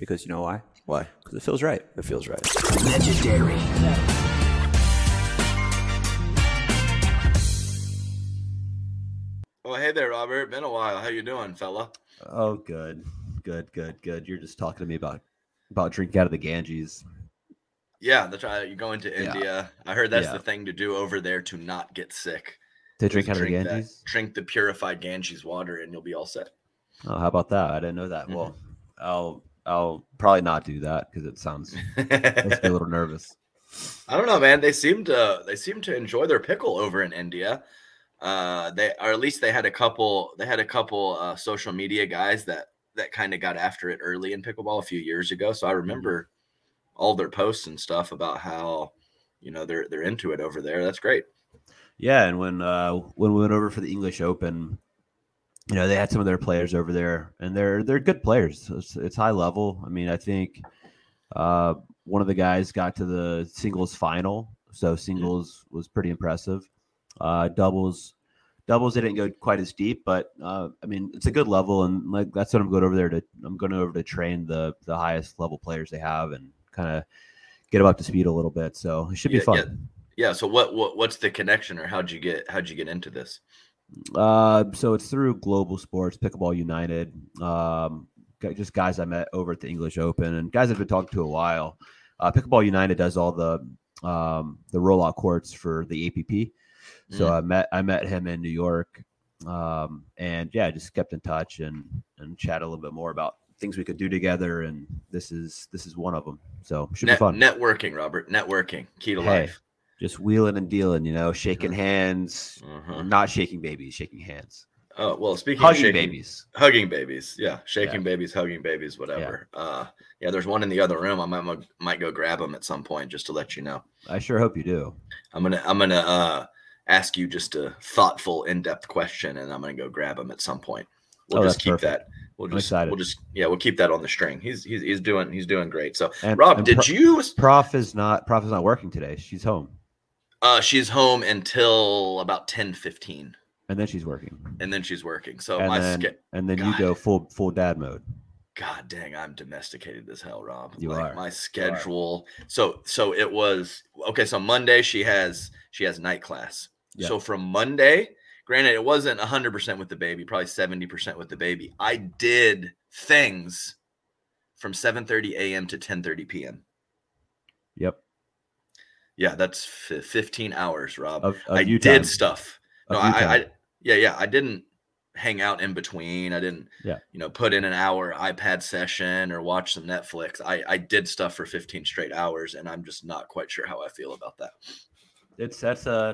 Because you know why? Why? Because it feels right. It feels right. Legendary. Well, hey there, Robert. Been a while. How you doing, fella? Oh, good. You're just talking to me about drinking out of the Ganges. Yeah, that's right. You're going to India. I heard that's Yeah. the thing to do over there to not get sick. To drink out of the Drink Ganges? Drink the purified Ganges water, and you'll be all set. Oh, how about that? I didn't know that. Mhm. Well, I'll probably not do that because it sounds makes me a little nervous. I don't know, man. They seem to enjoy their pickle over in India. They, or at least they had a couple social media guys that kind of got after it early in pickleball a few years ago. So I remember all their posts and stuff about how, they're into it over there. That's great. Yeah, and when we went over for the English Open, they had some of their players over there, and they're good players. It's high level. I mean, I think one of the guys got to the singles final, so singles was pretty impressive. Doubles they didn't go quite as deep, but I mean, it's a good level, and like that's what I'm going over there to. I'm going over to train the highest level players they have and kind of get them up to speed a little bit. So it should be fun. Yeah. So what's the connection, or how'd you get into this? So it's through Global Sports, Pickleball United. Just guys I met over at the English Open, and guys I've been talking to a while. Pickleball United does all the rollout courts for the APP. So I met him in New York, and yeah, I just kept in touch and chat a little bit more about things we could do together, and this is one of them. So it should be fun. Networking, Robert. Networking, key to life. Just wheeling and dealing, shaking hands, not shaking babies, shaking hands. Oh, well, speaking hugging of babies. Hugging babies. Yeah. Shaking babies, hugging babies, whatever. Yeah. There's one in the other room. I might go grab them at some point just to let you know. I sure hope you do. I'm going to ask you just a thoughtful, in-depth question, and I'm going to go grab them at some point. We'll just keep that. We'll keep that on the string. He's doing great. So, Rob, Prof is not working today. She's home. She's home until about 10:15. And then she's working. So and then you go full dad mode. God dang, I'm domesticated as hell, Rob. You are. My schedule. So it was okay. So Monday she has night class. Yep. So from Monday, granted it wasn't 100% with the baby, probably 70% with the baby. I did things from 7:30 a.m. to 10:30 p.m. Yep. Yeah, that's 15 hours, Rob. I did stuff. No, I didn't hang out in between. I didn't, put in an hour iPad session or watch some Netflix. I did stuff for 15 straight hours, and I'm just not quite sure how I feel about that. It's a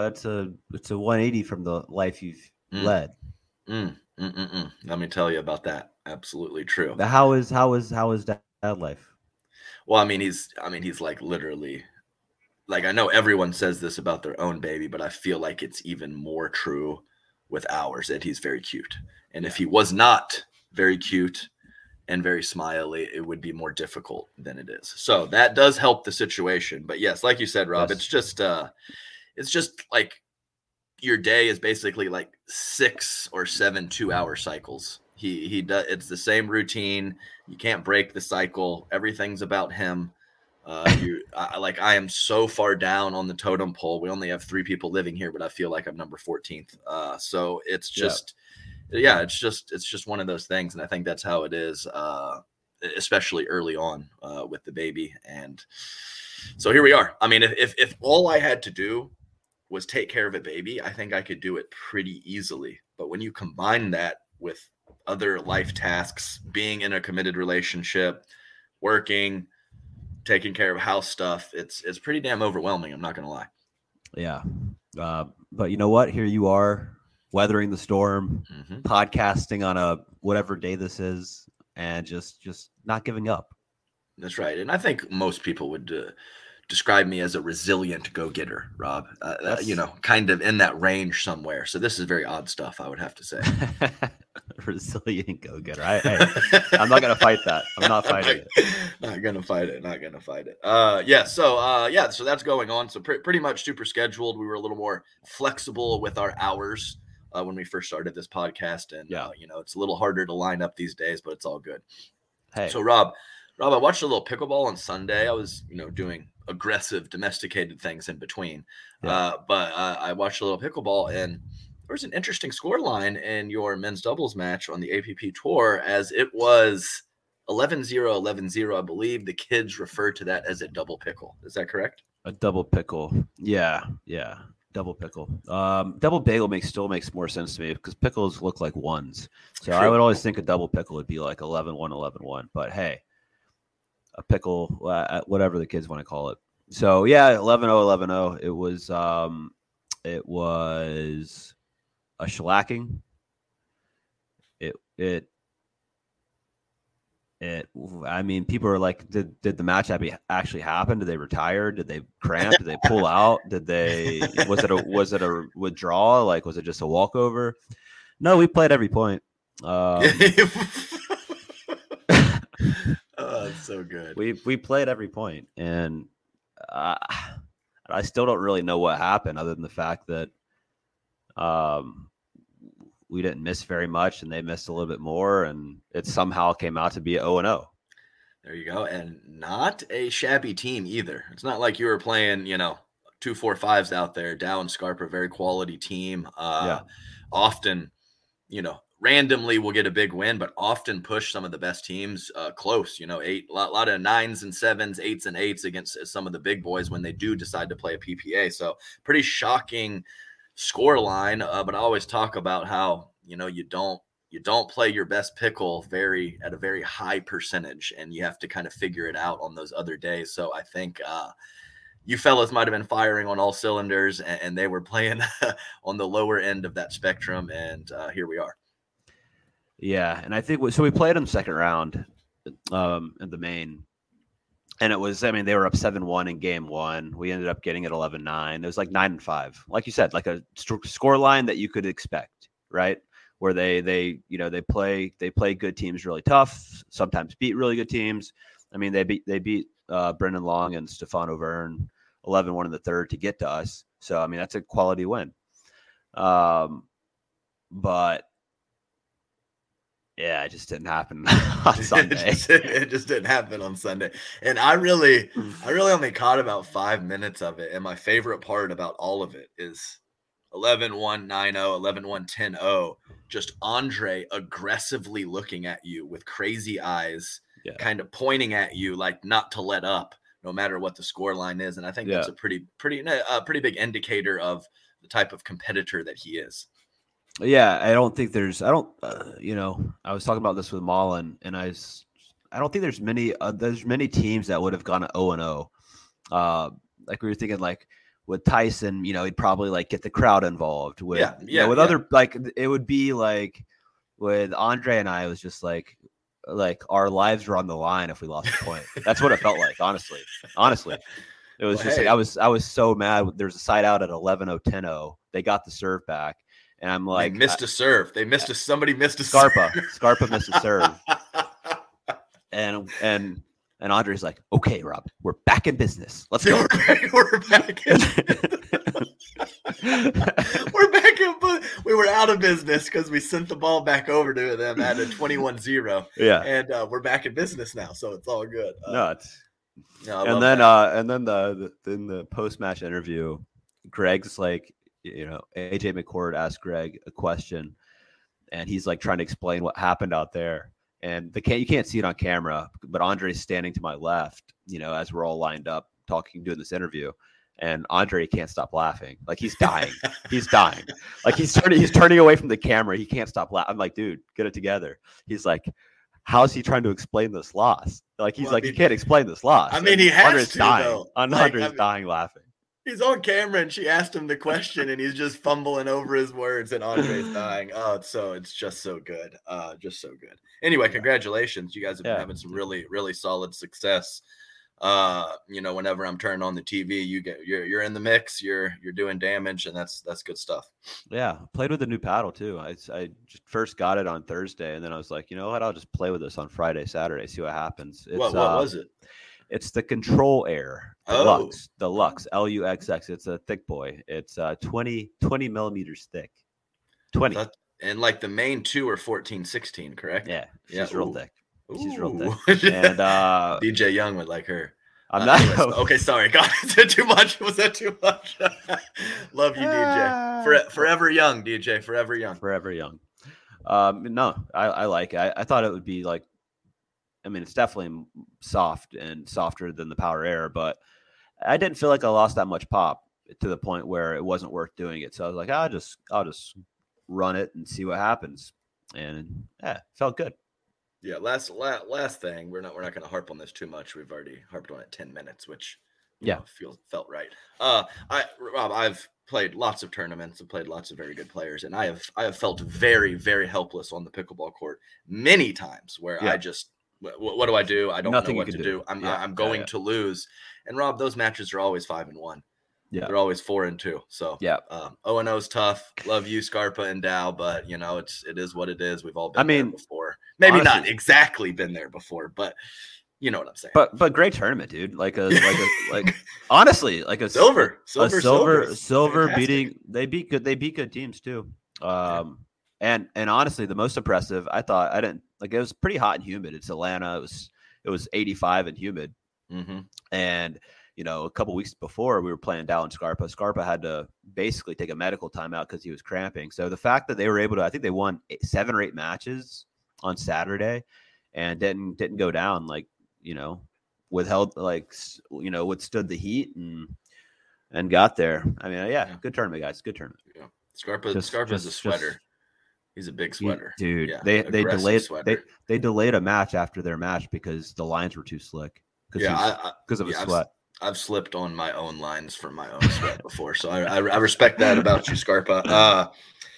180 from the life you've led. Let me tell you about that. Absolutely true. How is dad life? Well, I mean, he's like literally. Like, I know everyone says this about their own baby, but I feel like it's even more true with ours, that he's very cute. And if he was not very cute and very smiley, it would be more difficult than it is. So that does help the situation. But yes, like you said, Rob, it's just like your day is basically like 6 or 7 2-hour cycles. He does. It's the same routine. You can't break the cycle. Everything's about him. I am so far down on the totem pole. We only have 3 people living here, but I feel like I'm number 14th. So it's just, it's just one of those things. And I think that's how it is, especially early on with the baby. And so here we are. I mean, if all I had to do was take care of a baby, I think I could do it pretty easily. But when you combine that with other life tasks, being in a committed relationship, working, taking care of house stuff, it's pretty damn overwhelming. I'm not going to lie. Yeah. But you know what? Here you are weathering the storm, podcasting on a whatever day this is, and just not giving up. That's right. And I think most people would describe me as a resilient go-getter, Rob, kind of in that range somewhere. So this is very odd stuff, I would have to say. Resilient go-getter. I'm not going to fight that. I'm not fighting it. Not going to fight it. So that's going on. So pretty much super scheduled. We were a little more flexible with our hours when we first started this podcast. And, it's a little harder to line up these days, but it's all good. Hey, So Rob, I watched a little pickleball on Sunday. I was, doing aggressive, domesticated things in between. yeah, But I watched a little pickleball, and there was an interesting score line in your men's doubles match on the APP tour, as it was 11-0, 11-0. I believe the kids refer to that as a double pickle. Is that correct? a double pickle. Yeah, yeah. Double pickle. Double bagel still makes more sense to me because pickles look like ones. So I True. would always think a double pickle would be like 11-1, 11-1. But hey, a pickle, whatever the kids want to call it. So yeah, 11-0, 11-0. It was a shellacking. It. I mean, people are like, did the match actually happen? Did they retire? Did they cramp? Did they pull out? Was it a withdrawal? Like, was it just a walkover? No, we played every point. Oh, it's so good. We played every point, and I still don't really know what happened, other than the fact that we didn't miss very much, and they missed a little bit more, and it somehow came out to be 0-0. There you go, and not a shabby team either. It's not like you were playing, 2-4-5s out there. Dow and Scarpa, very quality team. Yeah. Often, randomly will get a big win, but often push some of the best teams close. A lot of 9s and 7s, 8s and 8s against some of the big boys when they do decide to play a PPA. So pretty shocking score line. But I always talk about how you don't play your best pickle at a very high percentage, and you have to kind of figure it out on those other days. So I think you fellas might have been firing on all cylinders, and they were playing on the lower end of that spectrum, and here we are. Yeah, and I think so. We played in the second round in the main, and it was, I mean, they were up 7-1 in game one. We ended up getting it 11-9. It was like 9-5, like you said, like a score line that you could expect, right? Where they play good teams really tough, sometimes beat really good teams. I mean, they beat Brendan Long and Stefano Verne 11-1 in the third to get to us. So I mean, that's a quality win. But yeah, it just didn't happen on Sunday. It just didn't happen on Sunday. And I really only caught about 5 minutes of it. And my favorite part about all of it is 11-1, 9-0, 11-1, 10-0. Just Andre aggressively looking at you with crazy eyes, kind of pointing at you like not to let up, no matter what the score line is. And I think that's a pretty big indicator of the type of competitor that he is. Yeah, I was talking about this with Mullen, and I don't think there's many teams that would have gone 0-0. Like we were thinking, like with Tyson, he'd probably like get the crowd involved. With other, like it would be like with Andre and I, it was just like our lives were on the line if we lost a point. That's what it felt like, honestly. It was like I was so mad. There's a side out at 11-0, 10-0. They got the serve back. And I'm like, they missed a serve. Somebody missed a Scarpa. serve. Scarpa missed a serve. And Andre's like, okay, Rob, we're back in business. Let's go. We're back in we were out of business because we sent the ball back over to them at a 21-0. Yeah. And we're back in business now, so it's all good. And then the post-match interview, Greg's like, AJ McCord asked Greg a question, and he's like trying to explain what happened out there. And you can't see it on camera, but Andre's standing to my left, as we're all lined up doing this interview. And Andre can't stop laughing. Like he's dying. He's dying. Like he's turning away from the camera. He can't stop laughing. I'm like, dude, get it together. He's like, how's he trying to explain this loss? Like he can't explain this loss. I mean, he has Andre's to, dying. though. Andre's dying laughing. He's on camera, and she asked him the question, and he's just fumbling over his words, and Andre's dying. It's just so good. Just so good. Anyway, congratulations. You guys have been having some really, really solid success. Whenever I'm turning on the TV, you're in the mix, you're doing damage, and that's good stuff. Yeah, played with the new paddle too. I just first got it on Thursday, and then I was like, you know what? I'll just play with this on Friday, Saturday, see what happens. What was it? It's the Control Air Deluxe, Lux, LUXX. It's a thick boy. It's 20 millimeters thick. 20. And like the main two are 14, 16, correct? Yeah, it's real thick. She's real thick. Ooh. And DJ Young would like her. I'm not Anyways, okay, sorry. God, is that too much? Was that too much? Love you, DJ. Forever young, DJ. Forever young. Forever young. No, I like it. I thought it would be like, I mean, it's definitely soft and softer than the Power Air, but I didn't feel like I lost that much pop to the point where it wasn't worth doing it. So I was like, I'll just run it and see what happens. And yeah, felt good. Yeah, last thing. We're not going to harp on this too much. We've already harped on it 10 minutes, which felt right. Rob, I've played lots of tournaments and played lots of very good players, and I have felt very, very helpless on the pickleball court many times where I just what do I do? I don't know what to do. I'm going to lose. And Rob, those matches are always 5-1. Yeah, they're always 4-2. So 0-0 is tough. Love you, Scarpa and Dow, but it is what it is. We've all been there before. Maybe honestly, not exactly been there before, but you know what I'm saying. But great tournament, dude. Honestly, like a silver beating. They beat good teams too. And honestly, the most impressive, I thought, it was pretty hot and humid. It's Atlanta. It was 85 and humid. Mm-hmm. And a couple weeks before we were playing Dow and Scarpa. Scarpa had to basically take a medical timeout because he was cramping. So the fact that they were able to, I think they won 7 or 8 matches on Saturday and didn't go down, withstood the heat and got there. I mean, good tournament, guys. Good tournament. Yeah. Scarpa's a sweater. He's a big sweater. Dude, they delayed a match after their match because the lines were too slick. Because of his sweat. I've slipped on my own lines from my own sweat before, so I respect that about you, Scarpa.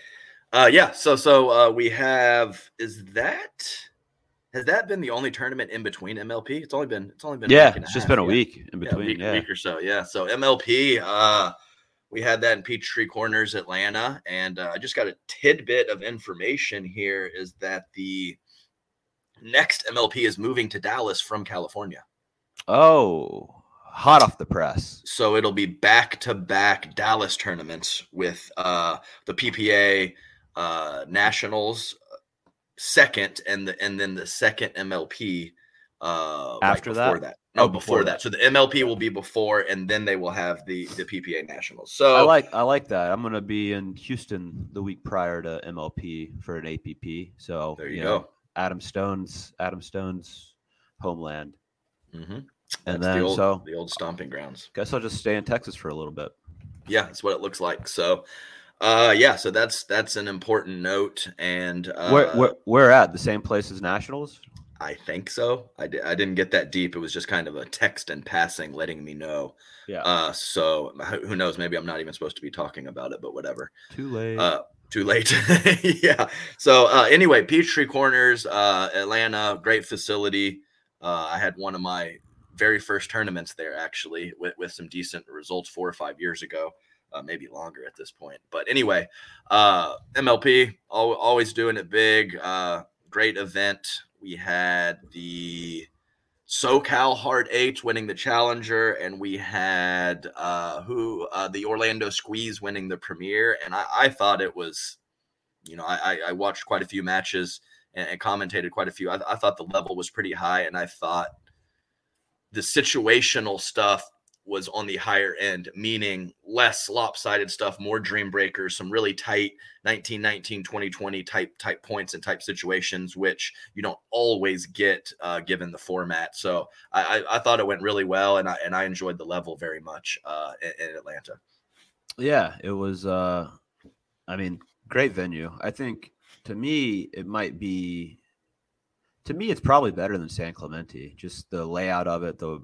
So we have. Has that been the only tournament in between MLP? It's only been. It's just been a week in between. A week or so. Yeah. So MLP. We had that in Peachtree Corners, Atlanta, and I just got a tidbit of information here. Is that the next MLP is moving to Dallas from California? Oh. Hot off the press. So it'll be back-to-back Dallas tournaments with the PPA Nationals second, and then the second MLP after that. Before that. So the MLP will be before, and then they will have the PPA Nationals. So I like that. I'm going to be in Houston the week prior to MLP for an APP. So there you go. Adam Stone's homeland. Mm-hmm. And that's then the old stomping grounds. Guess I'll just stay in Texas for a little bit. Yeah, that's what it looks like. So, so that's an important note. And where at the same place as Nationals? I think so. I didn't get that deep. It was just kind of a text and passing, letting me know. Yeah. So who knows? Maybe I'm not even supposed to be talking about it, but whatever. Too late. Too late. Yeah. So anyway, Peachtree Corners, Atlanta, great facility. I had one of my very first tournaments there, actually, with some decent results 4 or 5 years ago, maybe longer at this point. But anyway, MLP, always doing it big. Great event. We had the SoCal Hard 8 winning the Challenger, and we had the Orlando Squeeze winning the Premier. And I thought it was, I watched quite a few matches and commentated quite a few. I thought the level was pretty high, and I thought the situational stuff was on the higher end, meaning less lopsided stuff, more dream breakers, some really tight 1919, 2020 type points and type situations, which you don't always get given the format. So I thought it went really well, and I enjoyed the level very much in Atlanta. Yeah, it was, great venue. I think to me, it's probably better than San Clemente. Just the layout of it, the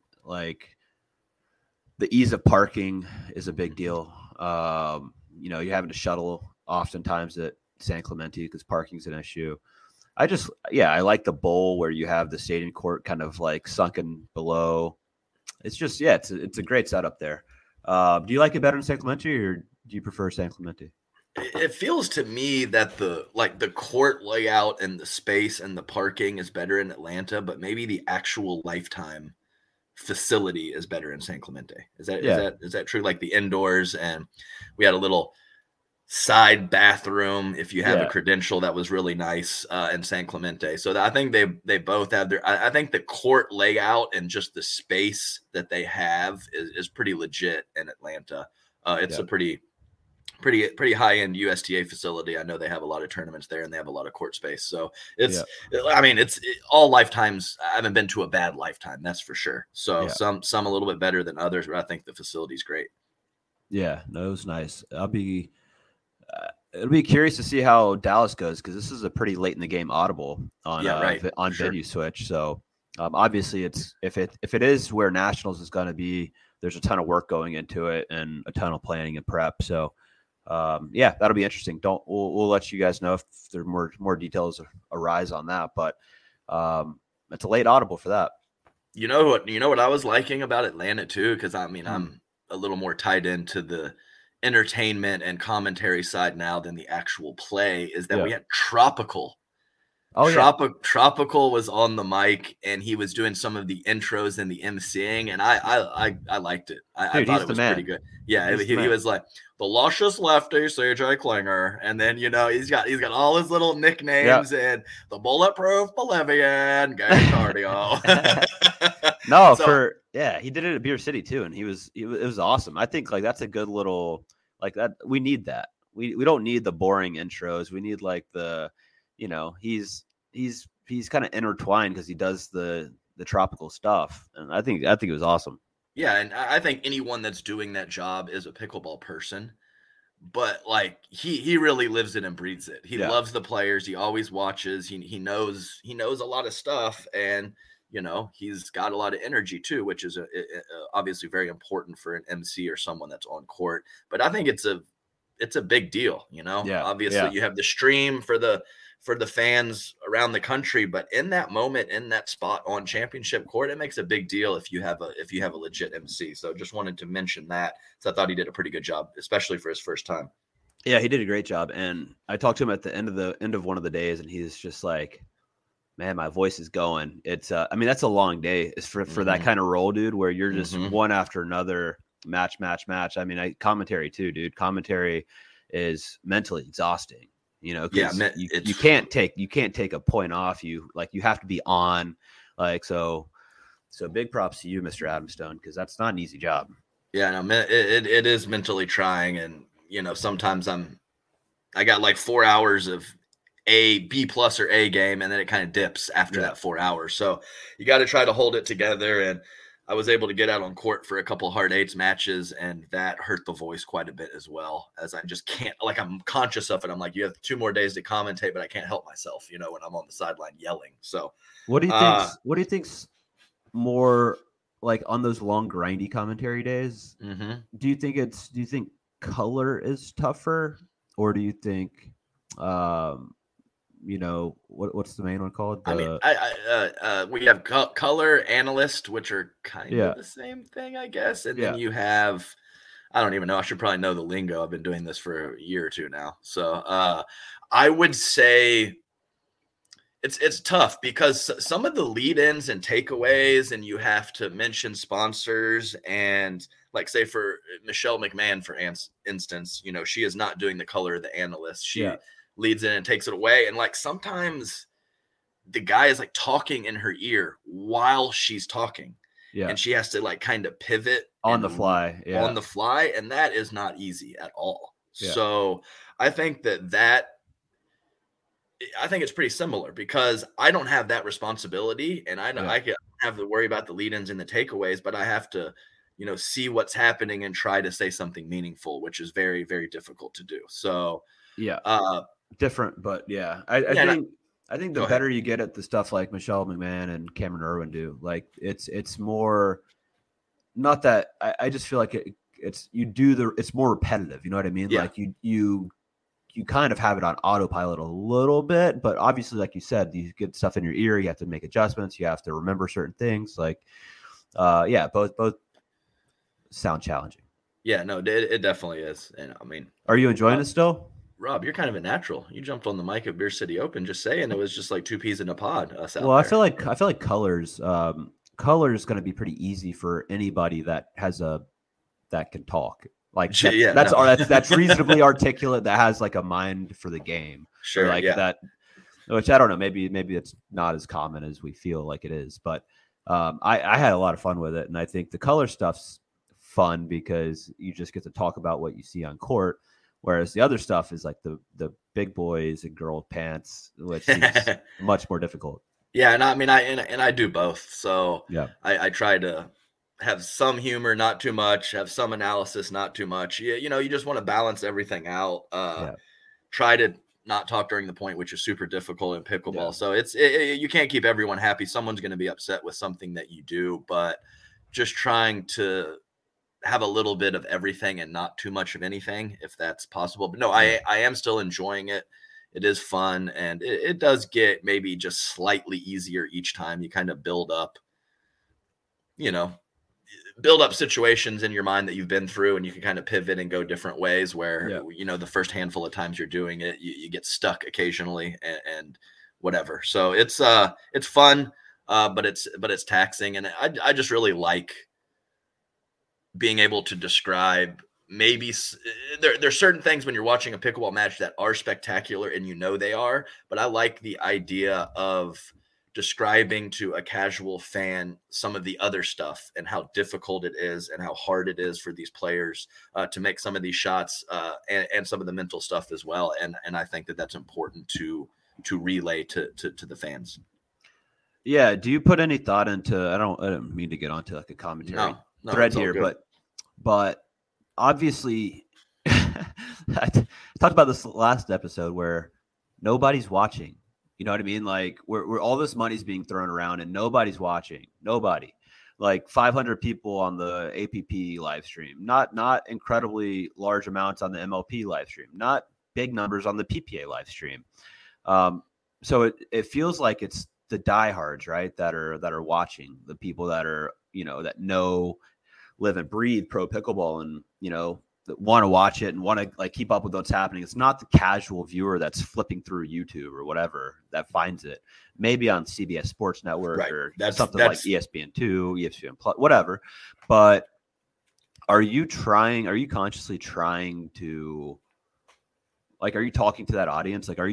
ease of parking is a big deal. You're having to shuttle oftentimes at San Clemente because parking's an issue. I like the bowl where you have the stadium court kind of like sunken below. It's just, it's a great setup there. Do you like it better than San Clemente, or do you prefer San Clemente? It feels to me that the court layout and the space and the parking is better in Atlanta, but maybe the actual lifetime facility is better in San Clemente. Is that true? Like the indoors, and we had a little side bathroom if you have a Yeah. credential that was really nice in San Clemente. So I think they both have their. I think the court layout and just the space that they have is pretty legit in Atlanta. It's Yeah. a pretty high end USTA facility. I know they have a lot of tournaments there and they have a lot of court space. So Yeah. I mean, all lifetimes. I haven't been to a bad lifetime, that's for sure. So Yeah. some a little bit better than others, but I think the facility's great. Yeah. No, it was nice. It'll be curious to see how Dallas goes because this is a pretty late in the game audible on Right. on Sure. venue switch. So obviously, it's if it is where Nationals is going to be, there's a ton of work going into it and a ton of planning and prep. So yeah, that'll be interesting. We'll let you guys know if there more details arise on that. But it's a late audible for that. You know what I was liking about Atlanta too, because I mean I'm a little more tied into the entertainment and commentary side now than the actual play, is that we had Tropical. Oh, Tropical was on the mic and he was doing some of the intros and the emceeing, and I liked it. I thought it was pretty good. Yeah, he was like the luscious lefty CJ Klinger, and then he's got all his little nicknames and the bulletproof Bolivian gang cardio. No, he did it at Beer City too, and it was awesome. I think like that's a good little like that. We need that. We don't need the boring intros. We need like the he's kind of intertwined because he does the tropical stuff, and I think it was awesome. Yeah, and I think anyone that's doing that job is a pickleball person, but like he really lives it and breathes it. He loves the players. He always watches. He knows a lot of stuff, and he's got a lot of energy too, which is obviously very important for an MC or someone that's on court. But I think it's a big deal. Obviously you have the stream for the fans around the country, but in that moment, in that spot on championship court, it makes a big deal if you have a legit MC. So just wanted to mention that. So I thought he did a pretty good job, especially for his first time. Yeah, he did a great job. And I talked to him at the end of one of the days, and he's just like, man, my voice is going. It's I mean, that's a long day. It's for that kind of role, dude, where you're just one after another, match. I mean, commentary too, dude. Commentary is mentally exhausting. You can't take a point off. You have to be on. So big props to you, Mr. Adamstone, because that's not an easy job. Yeah, no, it is mentally trying, and sometimes I got like 4 hours of a B+ or A game, and then it kind of dips after that 4 hours. So you got to try to hold it together. And I was able to get out on court for a couple of hard eights matches, and that hurt the voice quite a bit as well, as I just can't, like, I'm conscious of it. I'm like, you have 2 more days to commentate, but I can't help myself, when I'm on the sideline yelling. So what do you think's more like on those long grindy commentary days? Do you think color is tougher, or do you think what's the main one called? We have color analyst, which are kind of the same thing, I guess. And then you have, I don't even know. I should probably know the lingo. I've been doing this for a year or 2 now. So I would say it's tough because some of the lead-ins and takeaways, and you have to mention sponsors, and like say for Michelle McMahon, for instance, she is not doing the color of the analyst. She leads in and takes it away. And like sometimes the guy is like talking in her ear while she's talking. Yeah. And she has to like kind of pivot on the fly. Yeah. On the fly. And that is not easy at all. Yeah. So I think that I think it's pretty similar because I don't have that responsibility, and I can have to worry about the lead-ins and the takeaways, but I have to, see what's happening and try to say something meaningful, which is very, very difficult to do. So different, but I think the better you get at the stuff like Michelle McMahon and Cameron Irwin do, like it's more, not that I just feel like it's more repetitive. You know what I mean? Yeah. Like you kind of have it on autopilot a little bit, but obviously, like you said, you get stuff in your ear, you have to make adjustments, you have to remember certain things. Like, both sound challenging. Yeah, no, it definitely is. And I mean, are you enjoying it still? Rob, you're kind of a natural. You jumped on the mic at Beer City Open just saying it was just like 2 peas in a pod. I feel like colors is going to be pretty easy for anybody that has that can talk. Like Yeah, that's no. that's reasonably articulate, that has like a mind for the game. Or Sure, like yeah. that, which I don't know, maybe it's not as common as we feel like it is, but I had a lot of fun with it, and I think the color stuff's fun because you just get to talk about what you see on court, whereas the other stuff is like the big boys and girl pants, which seems much more difficult. Yeah, and I mean, I do both. So Yeah, I try to have some humor, not too much. Have some analysis, not too much. You just want to balance everything out. yeah, Try to not talk during the point, which is super difficult in yeah, pickleball. So you can't keep everyone happy. Someone's going to be upset with something that you do, but just trying to have a little bit of everything and not too much of anything, if that's possible. But no, yeah. I am still enjoying it. It is fun, and it does get maybe just slightly easier each time. You kind of you know, build up situations in your mind that you've been through, and you can kind of pivot and go different ways where, Yeah. the first handful of times you're doing it, you get stuck occasionally, and whatever. So it's fun, but it's taxing. And I just really like being able to describe maybe there's certain things when you're watching a pickleball match that are spectacular, and they are, but I like the idea of describing to a casual fan some of the other stuff and how difficult it is and how hard it is for these players to make some of these shots, and some of the mental stuff as well. And I think that that's important to relay to the fans. Yeah. Do you put any thought into? I don't mean to get onto like a commentary No, thread it's all here, good. but obviously, I talked about this last episode where nobody's watching. You know what I mean? Like we're all this money's being thrown around and nobody's watching. Nobody. Like 500 people on the APP live stream, not incredibly large amounts on the MLP live stream, not big numbers on the PPA live stream. Um, so it feels like it's the diehards, right? That are watching, the people that are, that know, live and breathe pro pickleball, and that want to watch it and want to like keep up with what's happening. It's not the casual viewer that's flipping through YouTube or whatever that finds it. Maybe on CBS Sports Network, Right. or That's something like ESPN2, ESPN Plus, whatever. But are you consciously trying to, like, are you talking to that audience? Like, are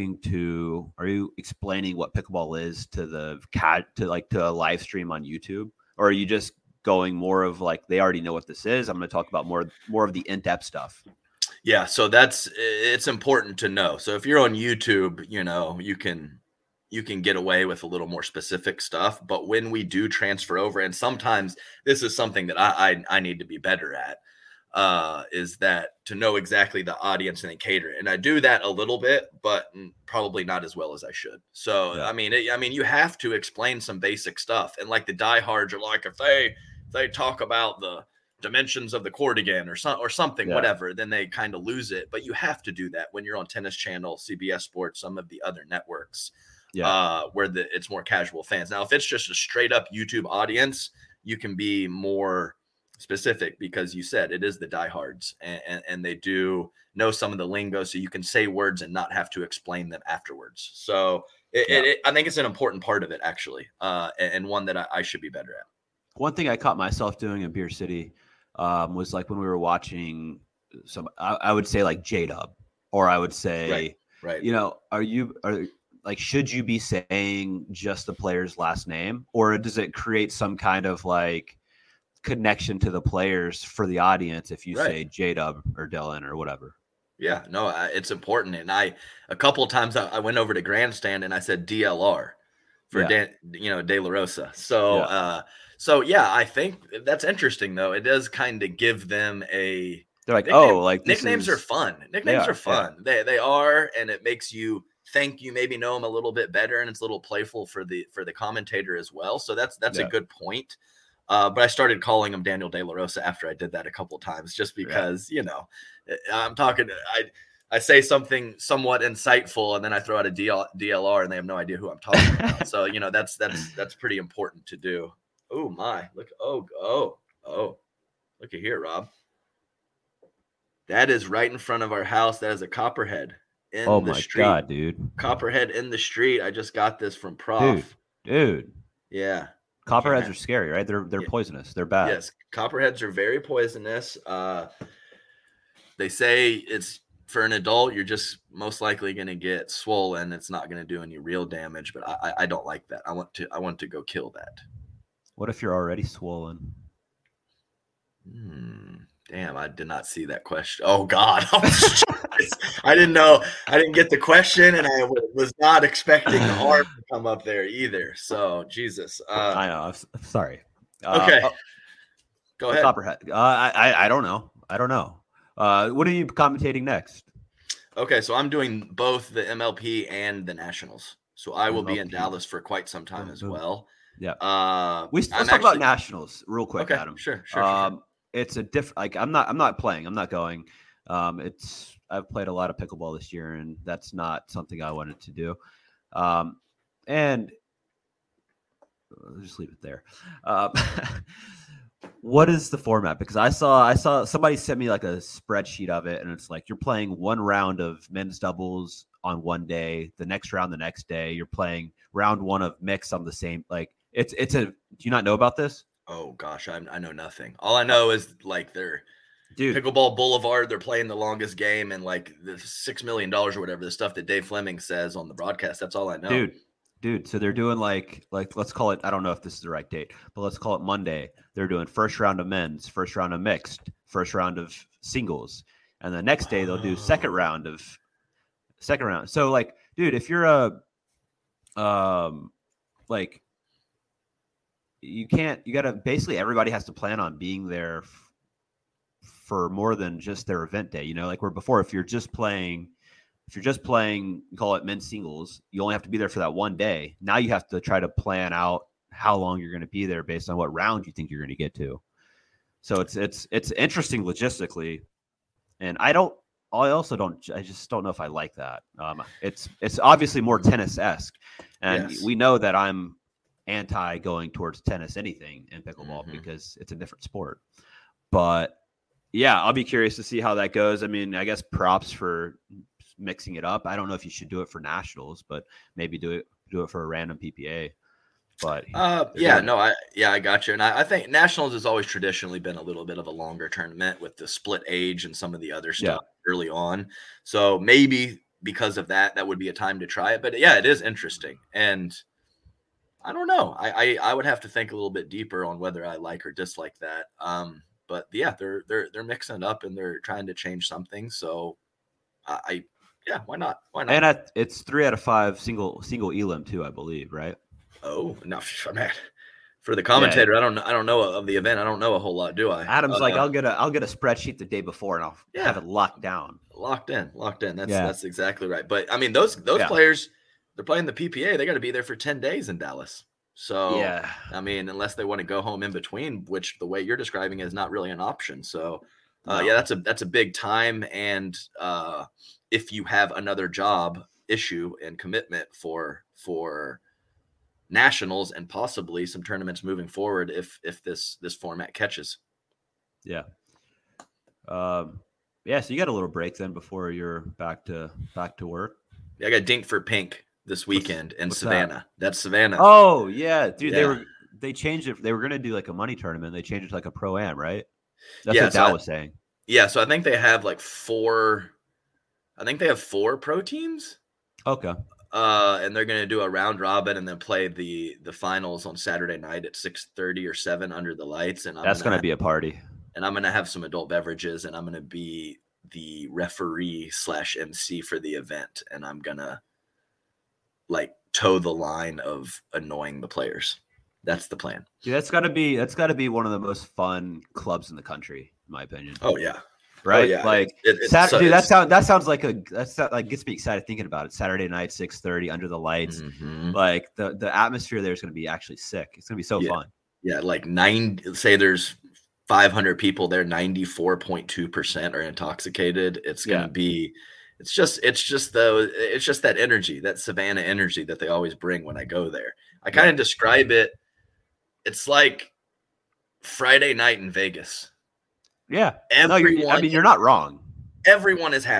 you explaining what pickleball is to to a live stream on YouTube? Or are you just going more of like, they already know what this is, I'm going to talk about more of the in-depth stuff? Yeah, so it's important to know. So if you're on YouTube, you can get away with a little more specific stuff. But when we do transfer over, and sometimes this is something that I need to be better at, is that to know exactly the audience and then cater it. And I do that a little bit, but probably not as well as I should. So Yeah. I mean, you have to explain some basic stuff. And like the diehards are like, if they talk about the dimensions of the court again or something, Yeah. whatever, then they kind of lose it. But you have to do that when you're on Tennis Channel, CBS Sports, some of the other networks, where it's more casual fans. Now, if it's just a straight up YouTube audience, you can be more specific because you said it is the diehards, and they do know some of the lingo, so you can say words and not have to explain them afterwards. So I think it's an important part of it, actually, and one that I should be better at. One thing I caught myself doing in Beer City was like when we were watching I would say like J-Dub, or I would say, right. should you be saying just the player's last name, or does it create some kind of like connection to the players for the audience if you say J-Dub or Dylan or whatever? Yeah, no, it's important. And a couple of times I went over to Grandstand and I said DLR for De La Rosa. So yeah, I think that's interesting though. It does kind of give them a, they're like, nicknames are fun. Nicknames are fun. Yeah. They are, and it makes you think you maybe know them a little bit better, and it's a little playful for the commentator as well. So that's a good point. But I started calling him Daniel De La Rosa after I did that a couple of times, just because, I'm talking, I say something somewhat insightful and then I throw out a DLR and they have no idea who I'm talking about. So, that's pretty important to do. Oh my, look. Oh, look at here, Rob. That is right in front of our house. That is a copperhead in the street. Oh my God, dude. Copperhead in the street. I just got this from Prof. Dude. Yeah. Copperheads are scary, right? They're poisonous. They're bad. Yes, copperheads are very poisonous. They say it's for an adult, you're just most likely going to get swollen. It's not going to do any real damage, but I don't like that. I want to go kill that. What if you're already swollen? Damn, I did not see that question. Oh God, I didn't know. I didn't get the question, and I was not expecting the arm to come up there either. So Jesus, I know. I'm sorry. Okay, go ahead. Copperhead. I don't know. What are you commentating next? Okay, so I'm doing both the MLP and the Nationals. So I will be in Dallas for quite some time as well. Yeah. Let's talk about Nationals real quick, okay, Adam. Sure. It's a different. Like I'm not playing. I'm not going. I've played a lot of pickleball this year, and that's not something I wanted to do. And I'll just leave it there. What is the format? Because I saw somebody sent me like a spreadsheet of it, and it's like you're playing one round of men's doubles on one day, the next round the next day. You're playing round one of mixed on the same. Like it's a. Do you not know about this? Oh gosh, I know nothing. All I know is like they're Pickleball Boulevard. They're playing the longest game, and like the $6 million or whatever the stuff that Dave Fleming says on the broadcast. That's all I know, dude. So they're doing like let's call it. I don't know if this is the right date, but let's call it Monday. They're doing first round of men's, first round of mixed, first round of singles, and the next day they'll do second round. So like, dude, if you're like. You gotta basically everybody has to plan on being there for more than just their event day. You know, like where before, if you're just playing, call it men's singles, you only have to be there for that one day. Now you have to try to plan out how long you're going to be there based on what round you think you're going to get to. So it's interesting logistically. And I just don't know if I like that. It's obviously more tennis-esque. And we know that I'm anti going towards tennis anything in pickleball because it's a different sport. But yeah, I'll be curious to see how that goes. I mean, I guess props for mixing it up. I don't know if you should do it for nationals, but maybe do it for a random PPA. But I got you. And I think nationals has always traditionally been a little bit of a longer tournament with the split age and some of the other stuff early on. So maybe because of that would be a time to try it. But yeah, it is interesting. And I don't know. I would have to think a little bit deeper on whether I like or dislike that. But yeah, they're mixing it up and they're trying to change something. So why not? And it's 3 out of 5 single elim too, I believe, right? Oh no, man. For the commentator, I don't know of the event. I don't know a whole lot, do I? Adam's like, I'll get a spreadsheet the day before and I'll have it locked down. Locked in. That's exactly right. But I mean, those players, they're playing the PPA. They got to be there for 10 days in Dallas. So, I mean, unless they want to go home in between, which the way you're describing is not really an option. So, that's a big time. And if you have another job issue and commitment for nationals and possibly some tournaments moving forward, if this format catches. Yeah. So you got a little break then before you're back to work. Yeah, I got Dink for Pink this weekend in Savannah. That's Savannah. Oh yeah, dude. Yeah. They changed it. They were going to do like a money tournament. They changed it to like a pro-am, right? That's what Dow was saying. Yeah. So I think they have like 4 pro teams. Okay. And they're going to do a round robin and then play the finals on Saturday night at 6:30 or 7 under the lights. And that's going to be a party. And I'm going to have some adult beverages and I'm going to be the referee / MC for the event. And I'm going to like toe the line of annoying the players. That's the plan. Dude, that's got to be one of the most fun clubs in the country, in my opinion. Oh yeah. Right? Oh, yeah. Like that sounds like gets me excited thinking about it. Saturday night, 6:30 under the lights. Mm-hmm. Like the atmosphere there is going to be actually sick. It's going to be so fun. Yeah, like say there's 500 people there, 94.2% are intoxicated. It's going to be it's just that energy, that Savannah energy that they always bring when I go there. I kind of describe it. It's like Friday night in Vegas. Yeah. You're not wrong. Everyone is happy.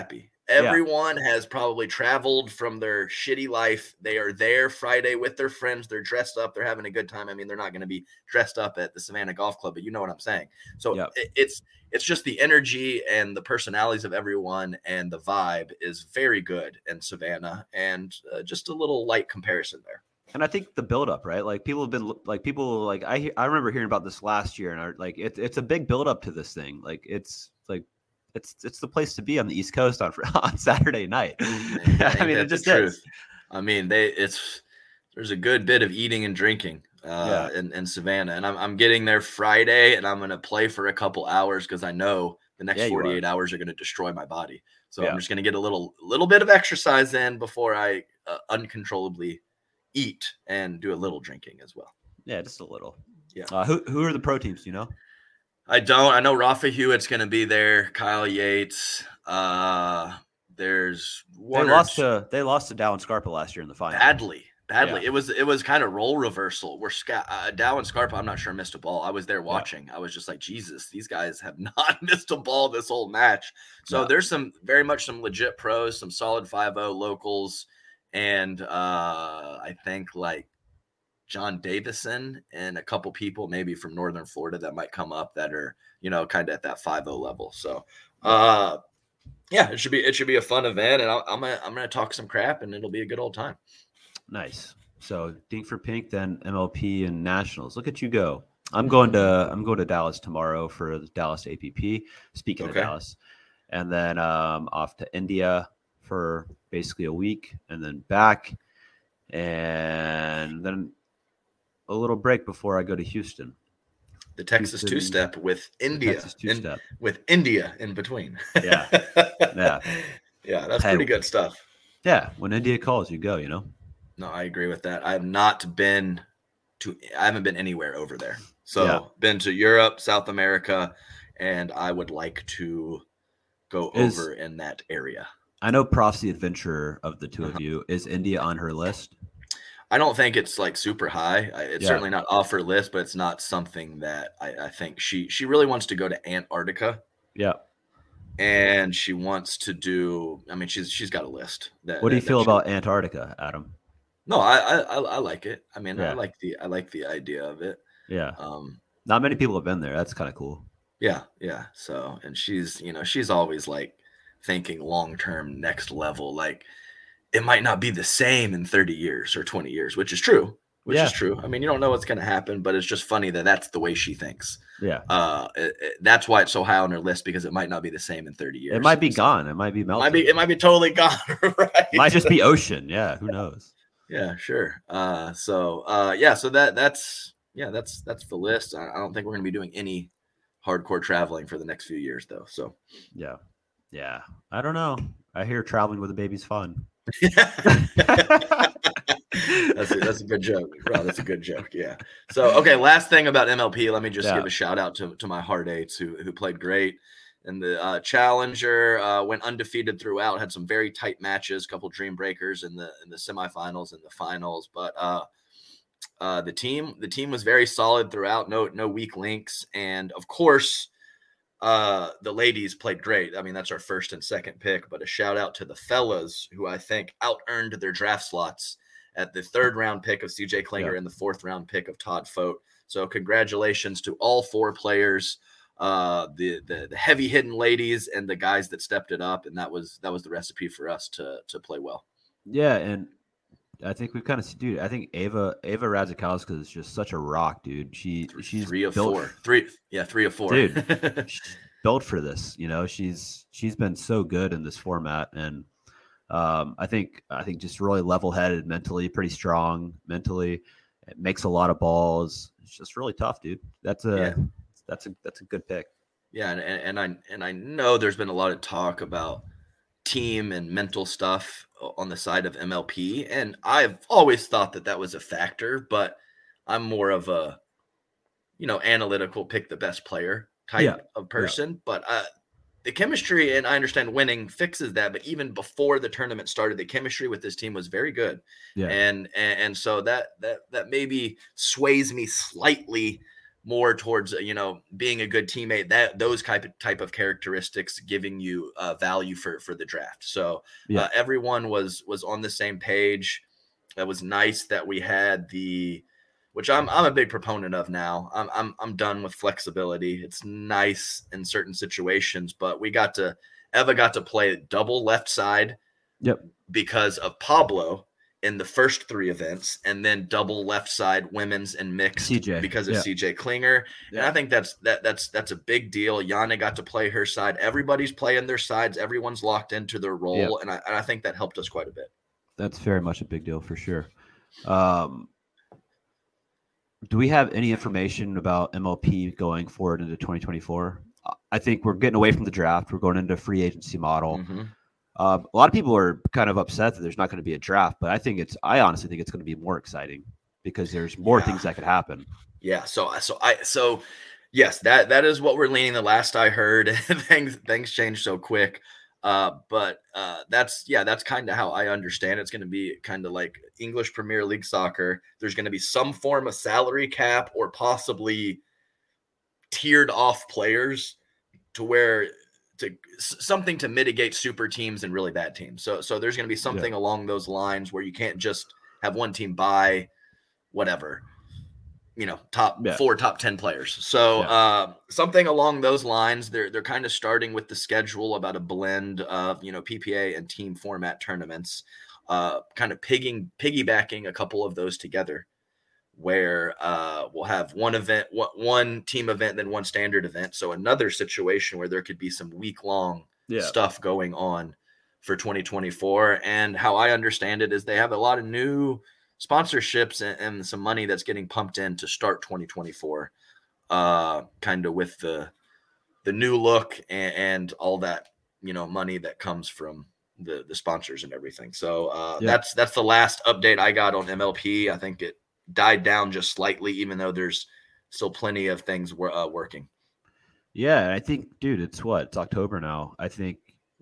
Everyone has probably traveled from their shitty life. They are there Friday with their friends. They're dressed up. They're having a good time. I mean, they're not going to be dressed up at the Savannah Golf Club, but you know what I'm saying. So it's just the energy and the personalities of everyone, and the vibe is very good in Savannah, and just a little light comparison there. And I think the buildup, right? Like people have been like I remember hearing about this last year, and it's a big buildup to this thing. Like it's the place to be on the East Coast on Saturday night. I mean, it just is. I mean, there's a good bit of eating and drinking in Savannah, and I'm getting there Friday, and I'm going to play for a couple hours because I know the next 48 hours are going to destroy my body. So I'm just going to get a little bit of exercise in before I uncontrollably eat and do a little drinking as well. Yeah, just a little. Yeah. Who are the pro teams? Do you know? I don't. I know Rafa Hewitt's going to be there. Kyle Yates. There's one. They lost to Dow and Scarpa last year in the final. Badly. Yeah. It was kind of role reversal where Dow and Scarpa, I'm not sure, missed a ball. I was there watching. I was just like, Jesus, these guys have not missed a ball this whole match. So there's very much some legit pros, some solid 5-0 locals, and I think like John Davison and a couple people maybe from Northern Florida that might come up that are, kind of at that 5-0 level. So, it should be a fun event, and I'm gonna talk some crap, and it'll be a good old time. Nice. So Dink for Pink, then MLP and Nationals. Look at you go. I'm going to Dallas tomorrow for the Dallas APP. Speaking of Dallas, and then off to India for basically a week, and then back, and then a little break before I go to Houston. The Texas two-step with India. With India in between. Yeah. Yeah, that's pretty good stuff. Yeah, when India calls, you go, No, I agree with that. I haven't been anywhere over there. So been to Europe, South America, and I would like to go over in that area. I know Prof's the adventurer of the two of you. Is India on her list? I don't think it's like super high. It's certainly not off her list, but it's not something that I think she really wants to go to Antarctica. Yeah. And she wants to do, I mean, she's got a list. What do you feel about Antarctica, Adam? No, I like it. I mean, I like the idea of it. Yeah. Not many people have been there. That's kind of cool. Yeah. Yeah. So, and she's always like thinking long-term, next level, like, it might not be the same in 30 years or 20 years, which is true. I mean, you don't know what's going to happen, but it's just funny that that's the way she thinks. Yeah. That's why it's so high on her list, because it might not be the same in 30 years. It might be gone. It might be melted. It might be totally gone. Right. It might just be ocean. Yeah. Who knows? Yeah, sure. So that's the list. I don't think we're going to be doing any hardcore traveling for the next few years though. So yeah. I don't know. I hear traveling with a baby's fun. That's a good joke. Rob, that's a good joke. Yeah. So, okay. Last thing about MLP, let me just give a shout out to my Heart Eights who played great. And the Challenger went undefeated throughout, had some very tight matches, a couple dream breakers in the semifinals and the finals. But the team was very solid throughout, no weak links. And of course, the ladies played great. I mean, that's our first and second pick, but a shout out to the fellas who I think out-earned their draft slots at the 3rd round pick of CJ Klinger and the 4th round pick of Todd Fote. So congratulations to all 4 players, the heavy hitting ladies and the guys that stepped it up. And that was the recipe for us to play well. Yeah. And I think we've kind of, dude, I think Ava Radzikowska is just such a rock, dude. She's 3 of 4. 3 of 4. Dude, she's built for this. She's been so good in this format. And I think just really level-headed mentally, pretty strong mentally. It makes a lot of balls. It's just really tough, dude. That's a good pick. Yeah, and I know there's been a lot of talk about team and mental stuff on the side of MLP, and I've always thought that was a factor, but I'm more of a analytical, pick the best player type of person. But the chemistry, and I understand winning fixes that, but even before the tournament started, the chemistry with this team was very good. Yeah. And so that maybe sways me slightly more towards being a good teammate, that those type of characteristics giving you value for the draft. So everyone was on the same page. That was nice that we had which I'm a big proponent of now. I'm done with flexibility. It's nice in certain situations, but Eva got to play double left side. Yep. Because of Pablo in the first 3 events, and then double left side women's and mixed CJ, because of CJ Klinger. And I think that's a big deal. Yana got to play her side. Everybody's playing their sides. Everyone's locked into their role. And I think that helped us quite a bit. That's very much a big deal for sure. Do we have any information about MLP going forward into 2024? I think we're getting away from the draft. We're going into a free agency model. Mm-hmm. A lot of people are kind of upset that there's not going to be a draft, but I honestly think it's going to be more exciting because there's more things that could happen. Yeah. So yes, that is what we're leaning. The last I heard, things change so quick. But that's kind of how I understand it. It's going to be kind of like English Premier League soccer. There's going to be some form of salary cap or possibly tiered off players something to mitigate super teams and really bad teams. So there's going to be something along those lines where you can't just have one team buy whatever, top 4, top 10 players. So something along those lines. They're kind of starting with the schedule about a blend of PPA and team format tournaments, kind of piggybacking a couple of those together, where we'll have one team event, then one standard event. So another situation where there could be some week-long stuff going on for 2024. And how I understand it is they have a lot of new sponsorships and some money that's getting pumped in to start 2024, kind of with the new look and all that, money that comes from the sponsors and everything. So that's the last update I got on MLP. I think it died down just slightly, even though there's still plenty of things working. Yeah, I think, dude, it's October now. I think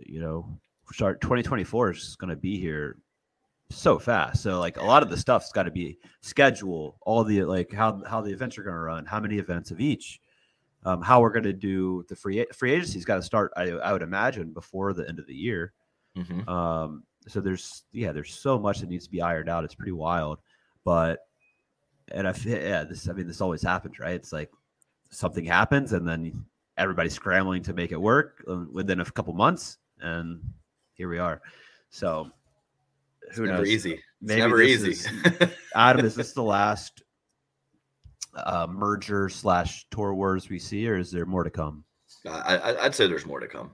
2024 is going to be here so fast. So like a lot of the stuff's got to be scheduled, all the how the events are going to run, how many events of each, how we're going to do the free agency's got to start. I would imagine before the end of the year. Mm-hmm. So there's so much that needs to be ironed out. It's pretty wild, but. And this always happens, right? It's like something happens and then everybody's scrambling to make it work within a couple months. And here we are. So who knows? Never easy. Maybe never easy. Adam, is this the last merger / tour wars we see, or is there more to come? I'd say there's more to come.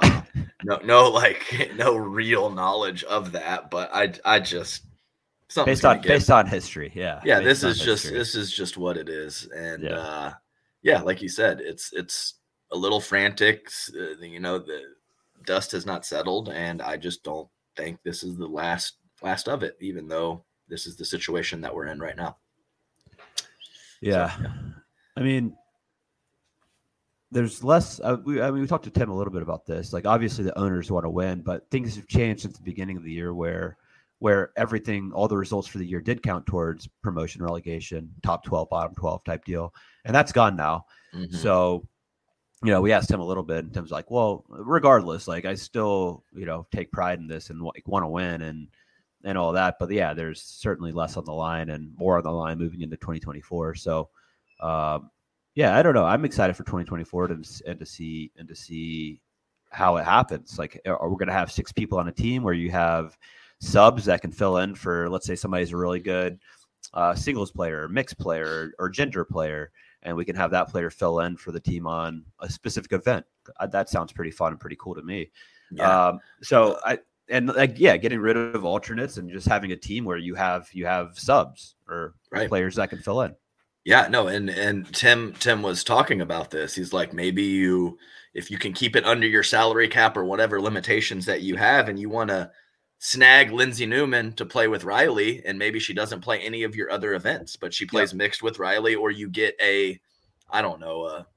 No real knowledge of that, but I just, based on history. Yeah. This is just what it is. And like you said, it's a little frantic. The dust has not settled, and I just don't think this is the last of it, even though this is the situation that we're in right now. Yeah. I mean, there's less. We talked to Tim a little bit about this. Like, obviously, the owners want to win, but things have changed since the beginning of the year, where everything, all the results for the year did count towards promotion, relegation, top 12, bottom 12 type deal. And that's gone now. Mm-hmm. So, we asked him a little bit in terms of like, well, regardless, like I still, take pride in this and want to win and all that. But yeah, there's certainly less on the line and more on the line moving into 2024. So, I don't know. I'm excited for 2024 to see how it happens. Like, are we going to have 6 people on a team where you have subs that can fill in for, let's say somebody's a really good singles player, mixed player, or gender player, and we can have that player fill in for the team on a specific event. That sounds pretty fun and pretty cool to me. Yeah. Getting rid of alternates and just having a team where you have subs or players that can fill in. Yeah, no, and Tim was talking about this. He's like, maybe if you can keep it under your salary cap or whatever limitations that you have, and you want to snag Lindsay Newman to play with Riley, and maybe she doesn't play any of your other events, but she plays mixed with Riley, or you get a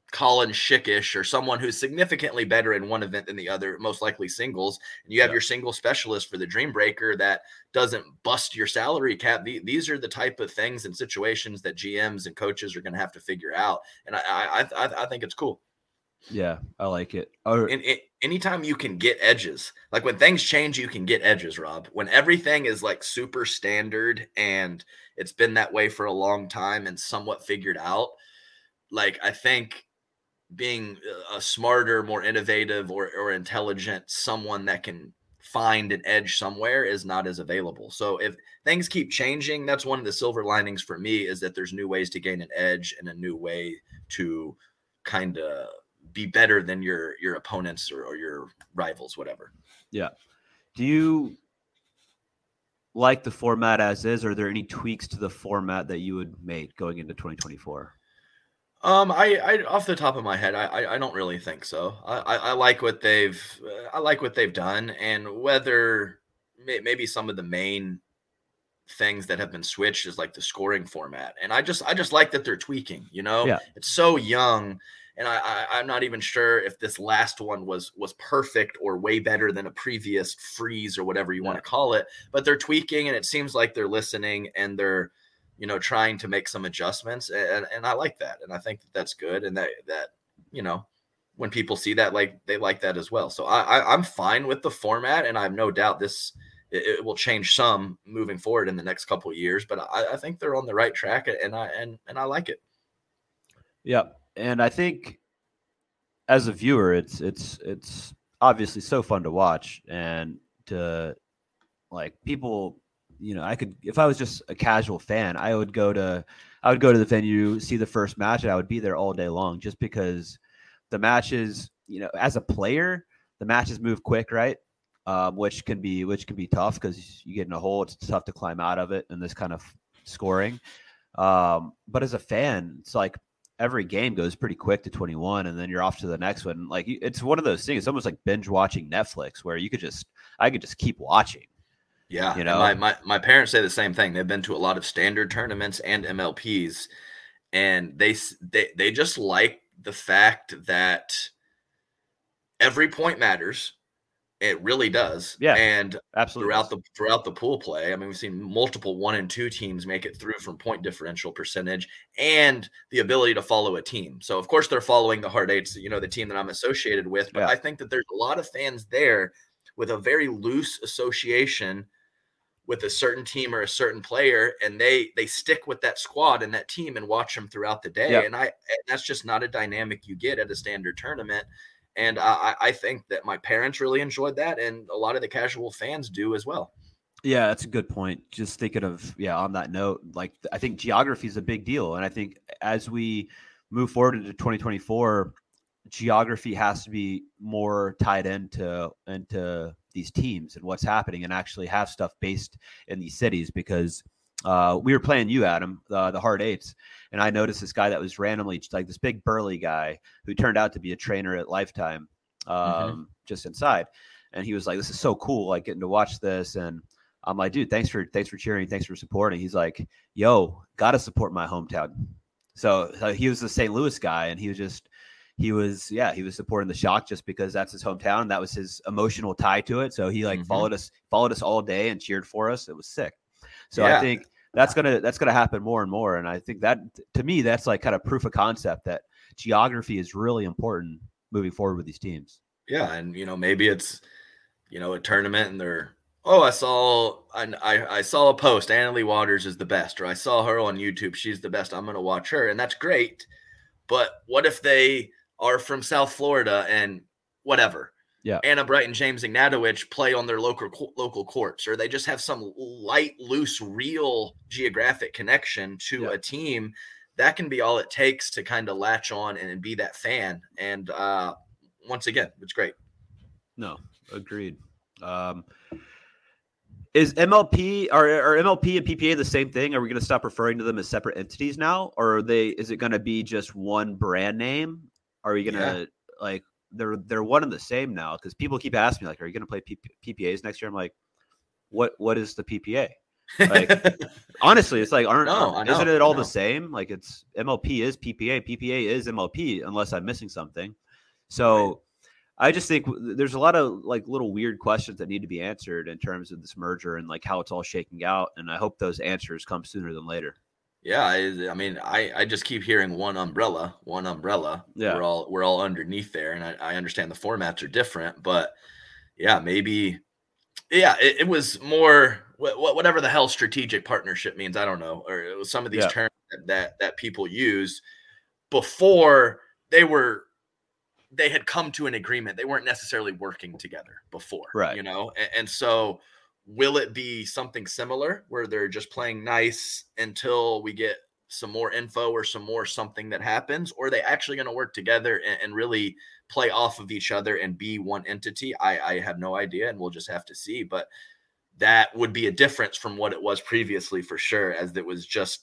Colin Schickish or someone who's significantly better in one event than the other, most likely singles, and you have your single specialist for the Dream Breaker that doesn't bust your salary cap. These are the type of things and situations that GMs and coaches are going to have to figure out, and I think it's cool. Yeah, I like it. Anytime you can get edges, like when things change, you can get edges, Rob. When everything is like super standard and it's been that way for a long time and somewhat figured out, like I think being a smarter, more innovative or intelligent someone that can find an edge somewhere is not as available. So if things keep changing, that's one of the silver linings for me, is that there's new ways to gain an edge and a new way to kind of be better than your opponents or your rivals, whatever. Yeah. Do you like the format as is, or are there any tweaks to the format that you would make going into 2024? I off the top of my head, I don't really think so. I like what they've done, and whether maybe some of the main things that have been switched is like the scoring format, and I just like that they're tweaking. It's so young, and I'm not even sure if this last one was perfect or way better than a previous freeze or whatever you want to call it. But they're tweaking, and it seems like they're listening and they're trying to make some adjustments, and I like that, and I think that's good, and that when people see that, like, they like that as well. So I'm fine with the format, and I have no doubt it will change some moving forward in the next couple of years, but I think they're on the right track, and I like it. Yeah, and I think as a viewer, it's obviously so fun to watch, and to like people. I could, if I was just a casual fan, I would go to the venue, see the first match, and I would be there all day long, just because the matches, as a player, the matches move quick, right? Which can be tough because you get in a hole. It's tough to climb out of it in this kind of scoring. But as a fan, it's like every game goes pretty quick to 21, and then you're off to the next one. Like, it's one of those things. It's almost like binge watching Netflix, where I could just keep watching. Yeah, my parents say the same thing. They've been to a lot of standard tournaments and MLPs, and they just like the fact that every point matters. It really does. Yeah, and absolutely. throughout the pool play, I mean, we've seen multiple 1 and 2 teams make it through from point differential percentage and the ability to follow a team. So of course they're following the Hard Eights, the team that I'm associated with. But I think that there's a lot of fans there with a very loose association with a certain team or a certain player, and they stick with that squad and that team and watch them throughout the day. And that's just not a dynamic you get at a standard tournament. And I think that my parents really enjoyed that, and a lot of the casual fans do as well. Yeah, that's a good point. Just thinking of, on that note, like, I think geography is a big deal. And I think as we move forward into 2024, geography has to be more tied into these teams and what's happening, and actually have stuff based in these cities, because we were playing you, Adam, the Hard Eights, and I noticed this guy that was randomly, like, this big burly guy who turned out to be a trainer at Lifetime, just inside, and he was like, "This is so cool, like, getting to watch this." And I'm like, "Dude, thanks for cheering, thanks for supporting." He's like, "Yo, gotta support my hometown." So he was the St. Louis guy, and he was supporting the Shock just because that's his hometown. That was his emotional tie to it. So he followed us all day and cheered for us. It was sick. So I think that's gonna happen more and more. And I think that, to me, that's like kind of proof of concept that geography is really important moving forward with these teams. Yeah, and maybe it's a tournament, and they're, I saw a post, Anna Leigh Waters is the best, or I saw her on YouTube, she's the best, I'm gonna watch her, and that's great. But what if they are from South Florida and whatever? Yeah, Anna Bright and James Ignatowicz play on their local courts, or they just have some light, loose, real geographic connection to a team. That can be all it takes to kind of latch on and be that fan. And once again, it's great. No, agreed. Is MLP or MLP and PPA the same thing? Are we going to stop referring to them as separate entities now, or is it going to be just one brand name? Are we going to like they're one and the same now? Because people keep asking me, like, "Are you going to play PPAs next year?" I'm like, "What is the PPA?" Like, honestly, it's like, No, I isn't know, it I all the know. same? Like, it's MLP is PPA, PPA is MLP, unless I'm missing something. Right. So I just think there's a lot of like little weird questions that need to be answered in terms of this merger and like how it's all shaking out. And I hope those answers come sooner than later. Yeah, I mean, I just keep hearing one umbrella, one umbrella. Yeah. We're all underneath there, and I understand the formats are different, but yeah, maybe yeah, it was more whatever the hell strategic partnership means. I don't know, or it was some of these Yeah. terms that people use before they had come to an agreement. They weren't necessarily working together before, Right. you know? And so will it be something similar where they're just playing nice until we get some more info or some more something that happens? Or are they actually going to work together and really play off of each other and be one entity? I have no idea, and we'll just have to see. But that would be a difference from what it was previously for sure, as it was just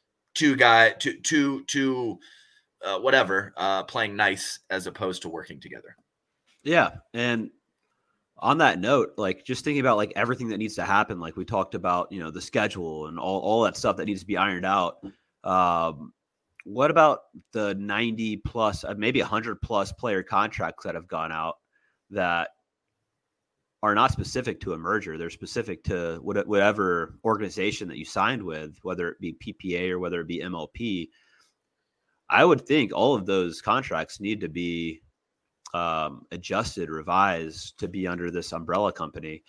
two whatever, playing nice as opposed to working together. Yeah. And on that note, like just thinking about like everything that needs to happen, like we talked about, the schedule and all that stuff that needs to be ironed out. What about the 90 plus, maybe 100 plus player contracts that have gone out that are not specific to a merger? They're specific to whatever organization that you signed with, whether it be PPA or whether it be MLP. I would think all of those contracts need to be adjusted, revised to be under this umbrella company,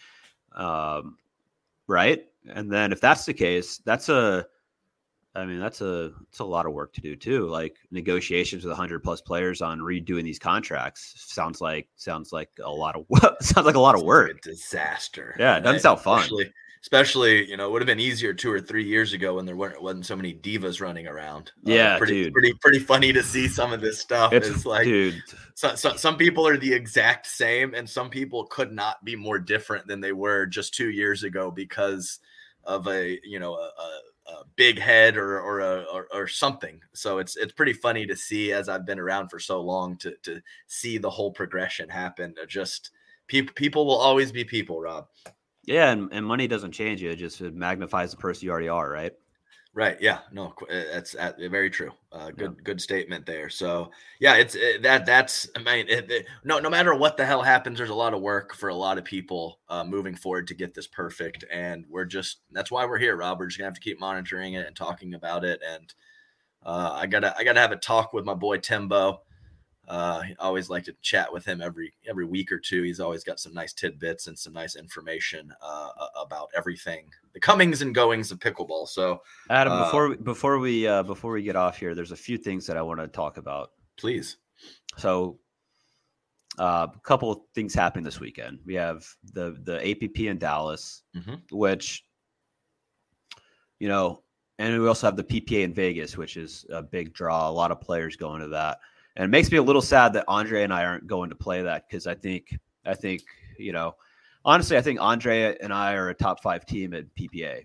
right? And then if that's the case, that's a lot of work to do too. Like negotiations with 100 plus players on redoing these contracts sounds like a lot of sounds like a lot of work. Like a disaster. Yeah, it doesn't sound fun. Especially, it would have been easier 2 or 3 years ago when there wasn't so many divas running around. Yeah, pretty funny to see some of this stuff. It's like, dude, some people are the exact same, and some people could not be more different than they were just 2 years ago because of a big head or something. So it's pretty funny to see, as I've been around for so long, to see the whole progression happen. Just people will always be people, Rob. Yeah, and money doesn't change you; it magnifies the person you already are, right? Right. Yeah. No, that's very true. Good statement there. So yeah, it's that's. I mean, no matter what the hell happens, there's a lot of work for a lot of people moving forward to get this perfect, and that's why we're here, Rob. We're just gonna have to keep monitoring it and talking about it, and I gotta have a talk with my boy Timbo. I always like to chat with him every week or two. He's always got some nice tidbits and some nice information about everything, the comings and goings of pickleball. So, Adam, before we get off here, there's a few things that I want to talk about. Please. So, a couple of things happening this weekend. We have the APP in Dallas, which, and we also have the PPA in Vegas, which is a big draw. A lot of players going to that. And it makes me a little sad that Andre and I aren't going to play that, because I think, honestly, I think Andre and I are a top 5 team at PPA.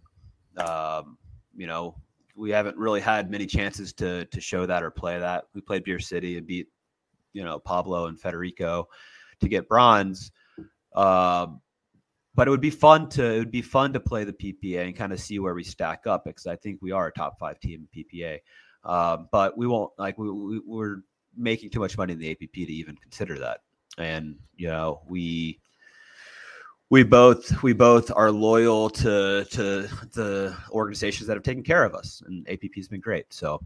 We haven't really had many chances to show that or play that. We played Beer City and beat, Pablo and Federico to get bronze. But it would be fun to play the PPA and kind of see where we stack up, because I think we are a top 5 team in PPA. But we won't, we're making too much money in the APP to even consider that. And we both are loyal to the organizations that have taken care of us, and APP has been great. So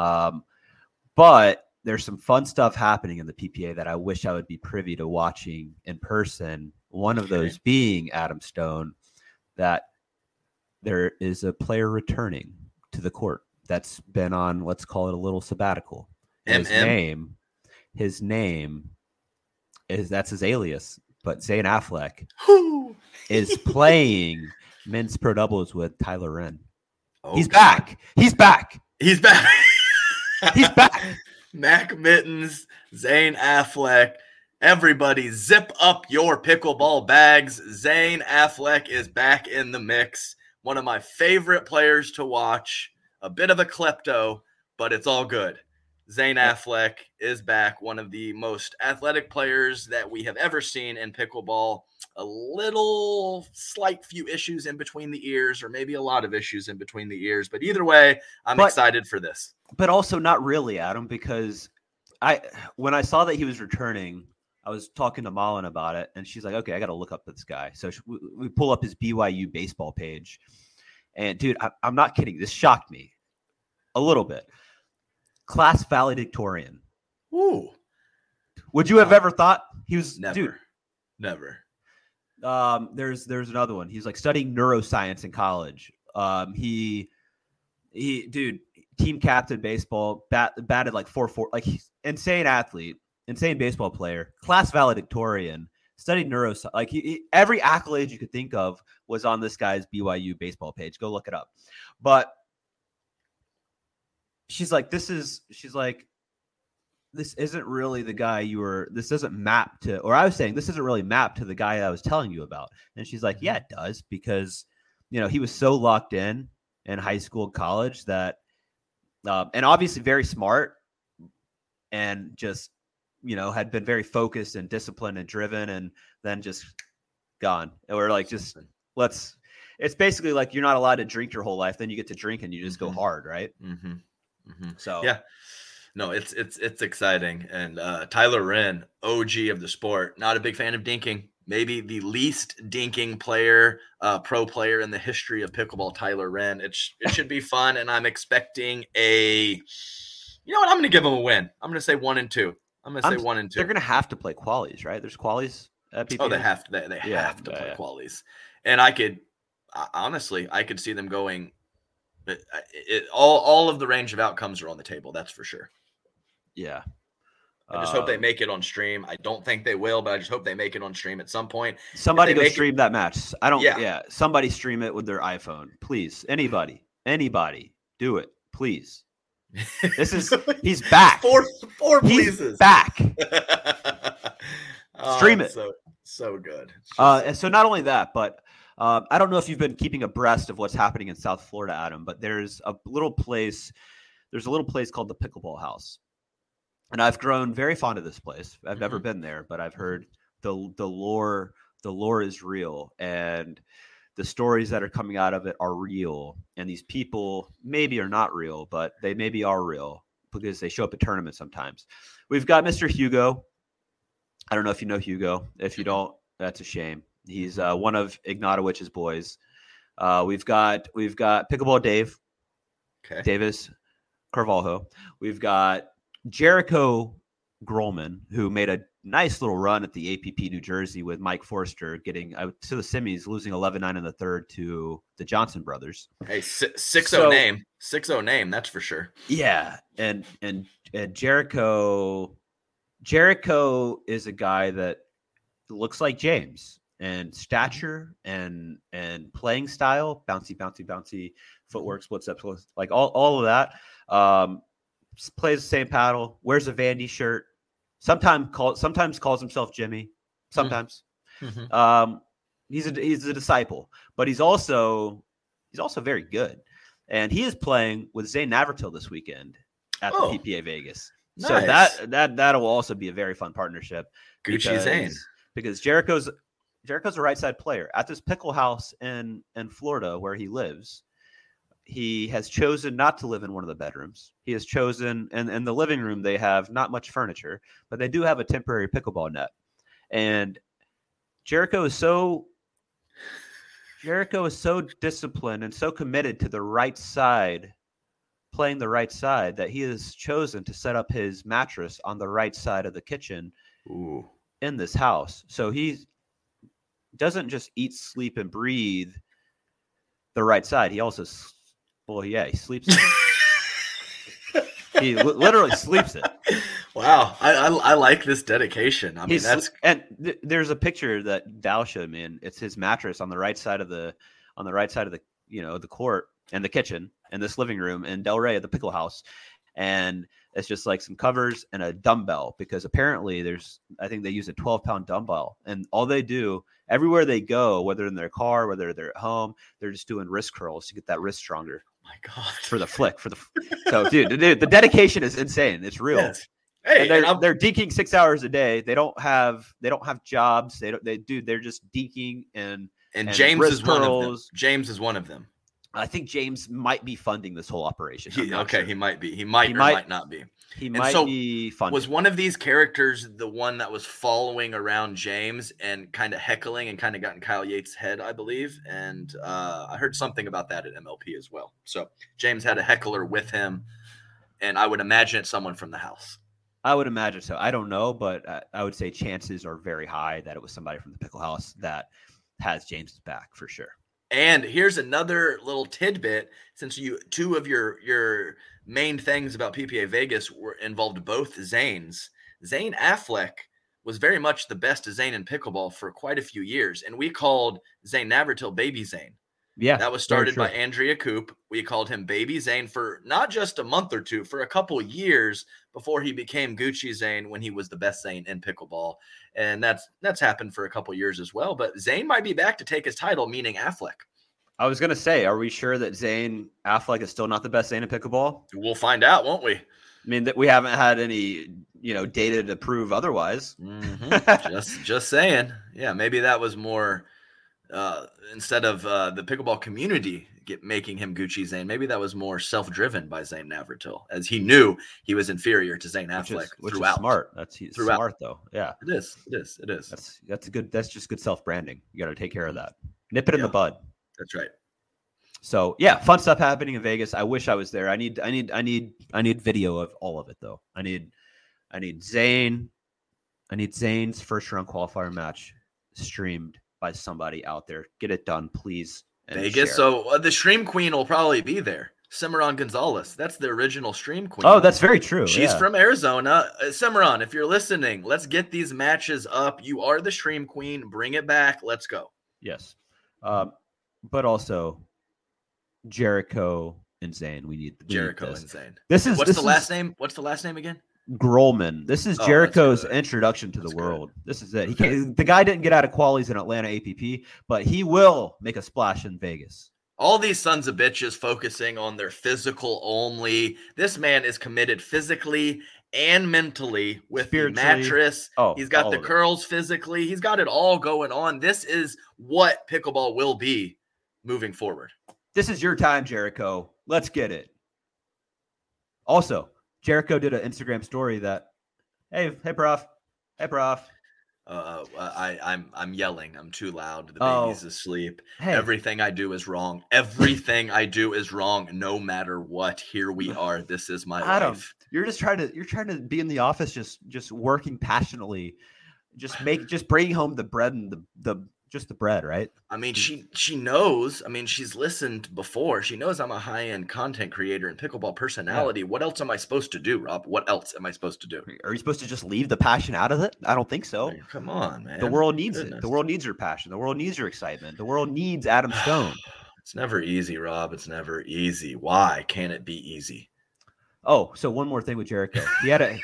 but there's some fun stuff happening in the PPA that I wish I would be privy to watching in person. One of those being, Adam Stone, that there is a player returning to the court that's been on, let's call it, a little sabbatical. His name is, that's his alias, but Zane Affleck is playing men's pro doubles with Tyler Wren. Oh, He's back. Mac Mittens, Zane Affleck. Everybody zip up your pickleball bags. Zane Affleck is back in the mix. One of my favorite players to watch. A bit of a klepto, but it's all good. Zane Affleck is back, one of the most athletic players that we have ever seen in pickleball. A little slight few issues in between the ears, or maybe a lot of issues in between the ears. But either way, I'm excited for this. But also not really, Adam, because when I saw that he was returning, I was talking to Malin about it, and she's like, okay, I got to look up this guy. So we pull up his BYU baseball page. And, dude, I'm not kidding. This shocked me a little bit. Class valedictorian. Ooh. Would you have ever thought he was? Never. Dude, never. There's another one. He's like studying neuroscience in college. He dude, team captain baseball, batted like 4-4, like he's insane athlete, insane baseball player, class valedictorian, studied neuroscience. Like every accolade you could think of was on this guy's BYU baseball page. Go look it up. But she's like, this isn't really the guy this doesn't map to, or I was saying, this isn't really mapped to the guy I was telling you about. And she's like, yeah, it does, because, he was so locked in high school, college that, and obviously very smart and just, had been very focused and disciplined and driven, and then just gone. Or like, just it's basically like, you're not allowed to drink your whole life. Then you get to drink and you just go hard. Right. Mm-hmm. Mm-hmm. So, yeah. No, it's exciting. And Tyler Wren, OG of the sport, not a big fan of dinking. Maybe the least dinking player, pro player in the history of pickleball, Tyler Wren. It should be fun, and I'm expecting I'm going to give them a win. I'm going to say 1-2. I'm going to say 1-2. They're going to have to play qualies, right? There's qualies at PPA. Oh, they have to. They have to play qualies. And I could see them going. All of the range of outcomes are on the table. That's for sure. Yeah. I just hope they make it on stream. I don't think they will, but I just hope they make it on stream at some point. Somebody go stream that match. Somebody stream it with their iPhone, please. Anybody, do it, please. He's back. Four pleases. He's back. Stream it. So good. And so not only that, but I don't know if you've been keeping abreast of what's happening in South Florida, Adam, but there's a little place called the Pickleball House. And I've grown very fond of this place. I've never been there, but I've heard the lore is real, and the stories that are coming out of it are real. And these people maybe are not real, but they maybe are real because they show up at tournaments sometimes. We've got Mr. Hugo. I don't know if you know Hugo. If you don't, that's a shame. He's one of Ignatowicz's boys. We've got Pickleball Dave, Davis Carvalho. We've got Jericho Grolman, who made a nice little run at the APP New Jersey with Mike Forster, getting to the semis, losing 11-9 in the third to the Johnson brothers. Hey, 6-0 name. 6-0 name, that's for sure. Yeah, and Jericho is a guy that looks like James, and stature and playing style, bouncy footwork, splits up, like all of that. Plays the same paddle, wears a Vandy shirt, sometimes calls himself Jimmy. Sometimes. Mm-hmm. He's a disciple, but he's also very good. And he is playing with Zane Navratil this weekend at the PPA Vegas. Nice. So that'll also be a very fun partnership. Gucci Zane. Because Jericho's a right side player. At this pickle house in Florida where he lives, he has chosen not to live in one of the bedrooms. He has chosen, and in the living room, they have not much furniture, but they do have a temporary pickleball net. And Jericho is so disciplined and so committed to the right side, playing the right side, that he has chosen to set up his mattress on the right side of the kitchen in this house. So he doesn't just eat, sleep, and breathe the right side. He also he sleeps it. He literally sleeps it. Wow, I like this dedication. I mean, there's a picture that Dal showed me, and it's his mattress on the right side of the the court and the kitchen and this living room in Delray at the Pickle House, and it's just like some covers and a dumbbell, because apparently I think they use a 12-pound dumbbell, and all they do everywhere they go, whether in their car, whether they're at home, they're just doing wrist curls to get that wrist stronger. my God. for the flick. So, dude, the dedication is insane. It's real. Yes. Hey, and they're deking 6 hours a day. They don't have jobs. They're just deking and James is one of them. pearls. James is one of them. I think James might be funding this whole operation. He might be. He might not be. He might be funding. Was one of these characters the one that was following around James and kind of heckling and kind of got in Kyle Yates' head, I believe? And I heard something about that at MLP as well. So James had a heckler with him, and I would imagine it's someone from the house. I would imagine so. I don't know, but I would say chances are very high that it was somebody from the Pickle House that has James's back for sure. And here's another little tidbit. Since two of your main things about PPA Vegas involved both Zanes. Zane Affleck was very much the best Zane in pickleball for quite a few years, and we called Zane Navratil Baby Zane. Yeah, that was started by Andrea Coop. We called him Baby Zane for not just a month or two, for a couple years before he became Gucci Zane when he was the best Zane in pickleball. And that's happened for a couple years as well. But Zane might be back to take his title, meaning Affleck. I was going to say, are we sure that Zane Affleck is still not the best Zane in pickleball? We'll find out, won't we? I mean, that we haven't had any, data to prove otherwise. Mm-hmm. just saying. Yeah, maybe that was more instead of the pickleball community making him Gucci Zane. Maybe that was more self-driven by Zane Navratil, as he knew he was inferior to Zane Affleck which throughout. Is smart. That's smart though. Yeah, it is. That's good. That's just good self-branding. You got to take care of that. Nip it in the bud. That's right. So yeah, fun stuff happening in Vegas. I wish I was there. I need video of all of it though. I need Zane's first round qualifier match streamed by somebody out there. Get it done, please. Vegas. Share. So the stream queen will probably be there. Cimarron Gonzalez. That's the original stream queen. Oh, that's very true. She's from Arizona. Cimarron, if you're listening, let's get these matches up. You are the stream queen. Bring it back. Let's go. Yes. But also Jericho and Zane. We need Jericho and Zane. What's the last name? What's the last name again? Grolman. This is Jericho's introduction to the world. This is it. The guy didn't get out of qualies in Atlanta APP, but he will make a splash in Vegas. All these sons of bitches focusing on their physical only. This man is committed physically and mentally with the mattress. He's got the curls physically. He's got it all going on. This is what pickleball will be moving forward. This is your time, Jericho. Let's get it. Also, Jericho did an Instagram story that, hey, prof. I'm yelling. I'm too loud. The baby's asleep. Hey. Everything I do is wrong. Everything I do is wrong. No matter what. Here we are. This is my life. You're trying to be in the office, just working passionately, just bringing home the bread and the bread, right? I mean, she knows. I mean, she's listened before. She knows I'm a high-end content creator and pickleball personality. Yeah. What else am I supposed to do, Rob? What else am I supposed to do? Are you supposed to just leave the passion out of it? I don't think so. Come on, man. The world needs it. The world needs your passion. The world needs your excitement. The world needs Adam Stone. It's never easy, Rob. It's never easy. Why can't it be easy? Oh, so one more thing with Jericho. He had a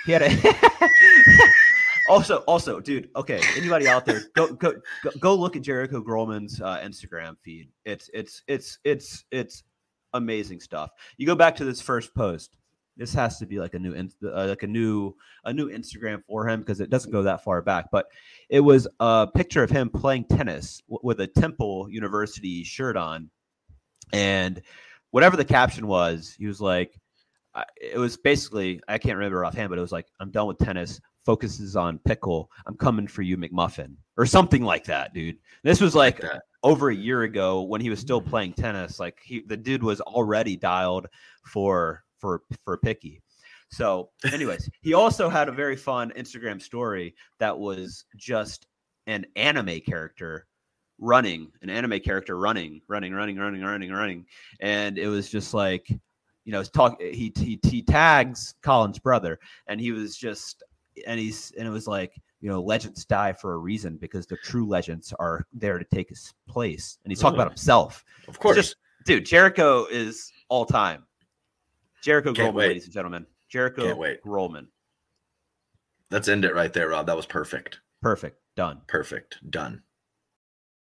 Also, dude. Okay, anybody out there, go look at Jericho Grolman's Instagram feed. It's amazing stuff. You go back to this first post. This has to be like a new Instagram for him because it doesn't go that far back. But it was a picture of him playing tennis with a Temple University shirt on, and whatever the caption was, he was like, it was basically, I can't remember offhand, but it was like, I'm done with tennis. Focuses on pickle. I'm coming for you, McMuffin, or something like that, dude. This was like over a year ago when he was still playing tennis. Like the dude was already dialed for Picky. So, anyways, he also had a very fun Instagram story that was just an anime character running, and it was just like, he tags Colin's brother, and he was just. And it was like, legends die for a reason because the true legends are there to take his place. And he's talking about himself. Of course. Dude, Jericho is all time. Jericho Grolman, ladies and gentlemen. Jericho Grolman. Let's end it right there, Rob. That was perfect. Perfect. Done. Perfect. Done.